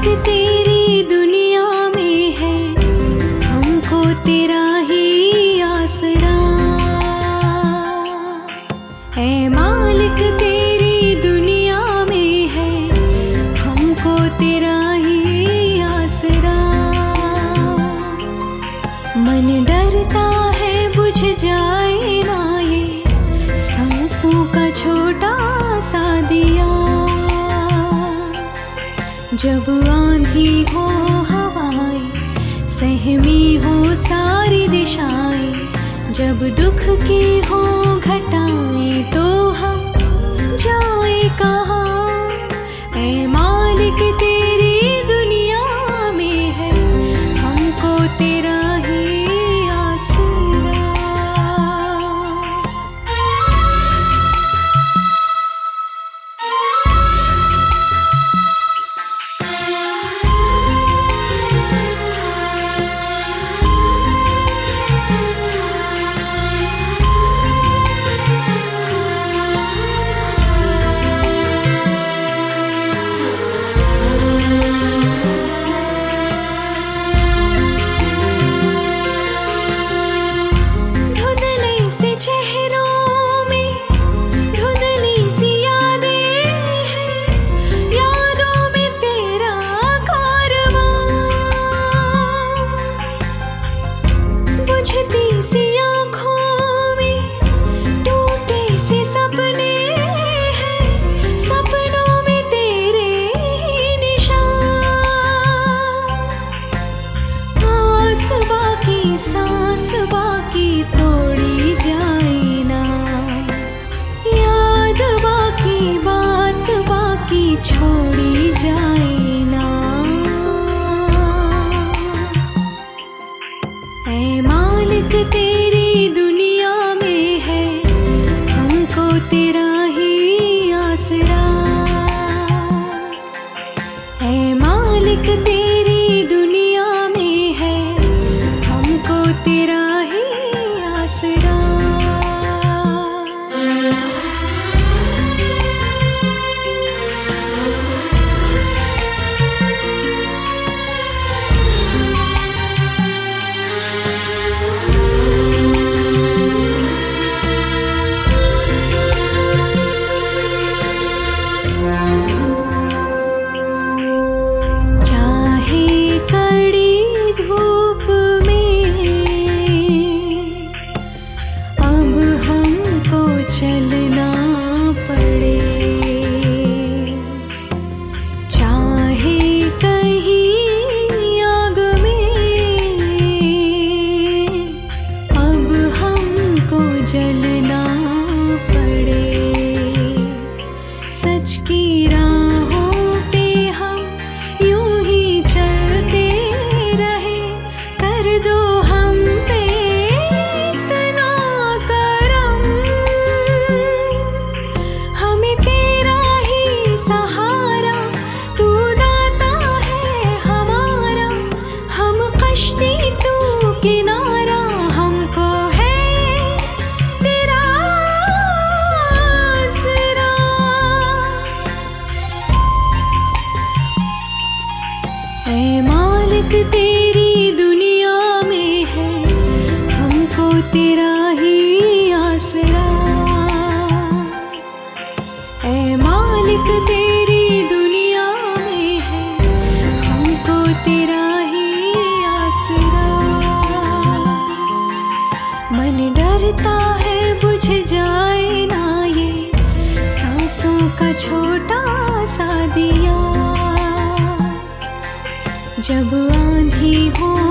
मालिक तेरी दुनिया में है, हमको तेरा ही आसरा। ऐ मालिक तेरी दुनिया में है, हमको तेरा ही आसरा। मन डरता है बुझ जाए ना ये सांसों का छोटा सा दिया। जब आंधी हो हवाएं, सहमी हो सारी दिशाएं, जब दुख की हो घटाएं तो हम जाए कहाँ। ऐ मालिक तेरी दुनिया में है, हमको तेरा ही आसरा। छोड़ी जाए ना। ऐ मालिक तेरी दुनिया में है, हमको तेरा ही आसरा। ऐ मालिक तेरी दुनिया में है, हमको तेरा ही आसरा। चलना पड़े, चाहे कहीं आग में, अब हमको जलना पड़े। सच की राहों पे हम यूं ही चलते रहे, कर दो हम पे इतना करम। हमें तेरा ही सहारा, तू दाता है हमारा। हम कश्ती तू किनारा, हमको है तेरा आसरा। ऐ मालिक तेरी दुनिया में है, हमको तेरा ही आसरा। ऐ मालिक तेरी दुनिया में है, हमको तेरा ही आसरा। मन डरता है बुझ जाए ना ये सांसों का छोटा सा दिया। जब आंधी हो